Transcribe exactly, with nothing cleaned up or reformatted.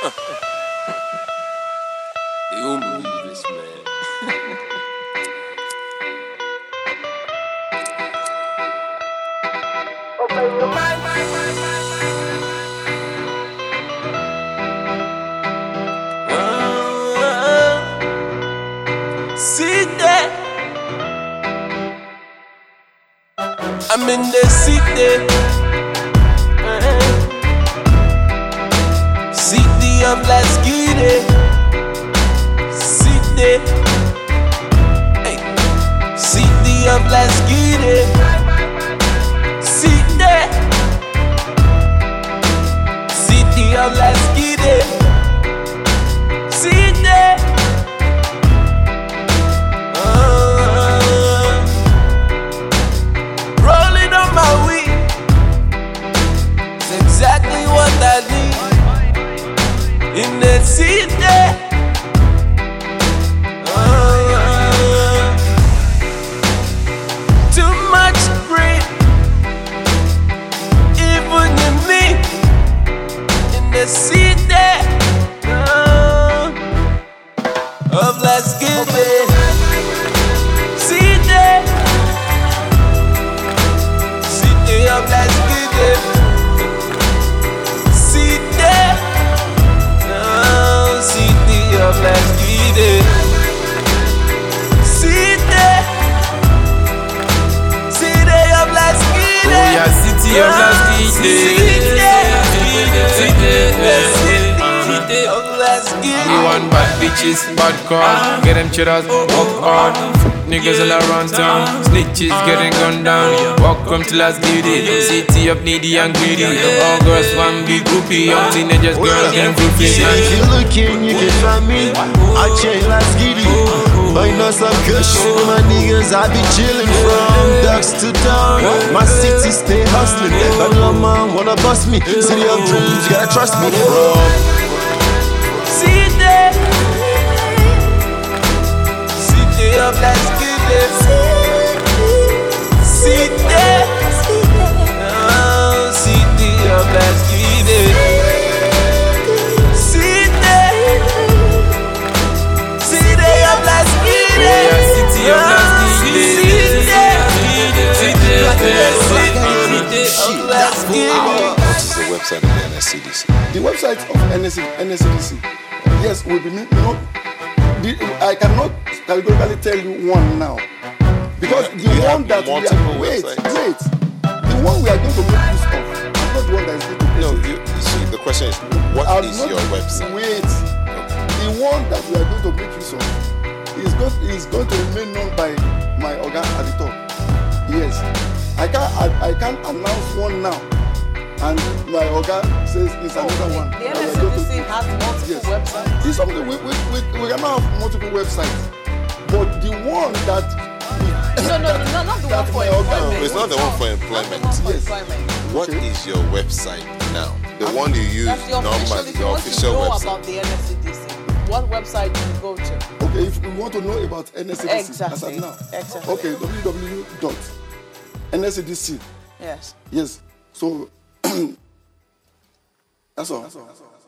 They won't believe this, man. Open your mind. See that? I'm in the city. City of Let's Get It. City. Hey. City of Let's Get It. City. City of Let's Get It. City. Exactly what I need in the city. Uh, too much greed, even in me, in the city uh, of Let's Get It. City, city of Let's Get It. Let's get it. City, city of Let's Get It. Oh yeah, city of Let's Get It. City, city of Let's Get It. We want bad bitches, bad cars, get them cheddars, walk hard. Niggas all around town, snitches getting gunned down. Welcome to Let's Get It, city of needy and greedy. All girls want big groupie, young teenagers, girls getting groupie. If you're looking, you can find me. I change Let's Get It. Buy no some kush, my niggas I be chillin' from ducks to dawn. My city stay hustling, but no man wanna bust me. City of dreams, you gotta trust me, bro. City, city of Let's Get It. City, oh, city of Let's Get It. City, city of Let's Get It. Yeah, city of Let's Get It. City, of Let's Get It. What is the website of the N S C D C? The website of N S C D C, yes, will be not. The, I cannot categorically tell you one now, because Yeah, the you one have that we multiple are wait, websites. wait, the one we are going to make use of, I'm not the one that is going to make No, use you, you see, the question is, what I'm is not- your website? Wait, the one that we are going to make use of is going is going to remain known by my organ at the top. Yes, I can't I, I can't announce one now, and my organ says it's another one. The that we are going to N S C D C do. has multiple Yes. websites. It's something we, we, we, we cannot have multiple websites, but the one that we, No, no, no, no, not the that one for my organ- employment. It's not the one for Not employment. the one for Yes. employment. What Okay. is your website now? The one you use That's the official. normally, If you your want to official know website. about the N S C D C, what website do you go to? okay, if we want to know about N S C D C as Exactly. of now, Exactly. okay, w w w dot N S C D C. Yes. Yes, so that's all. That's all. That's all.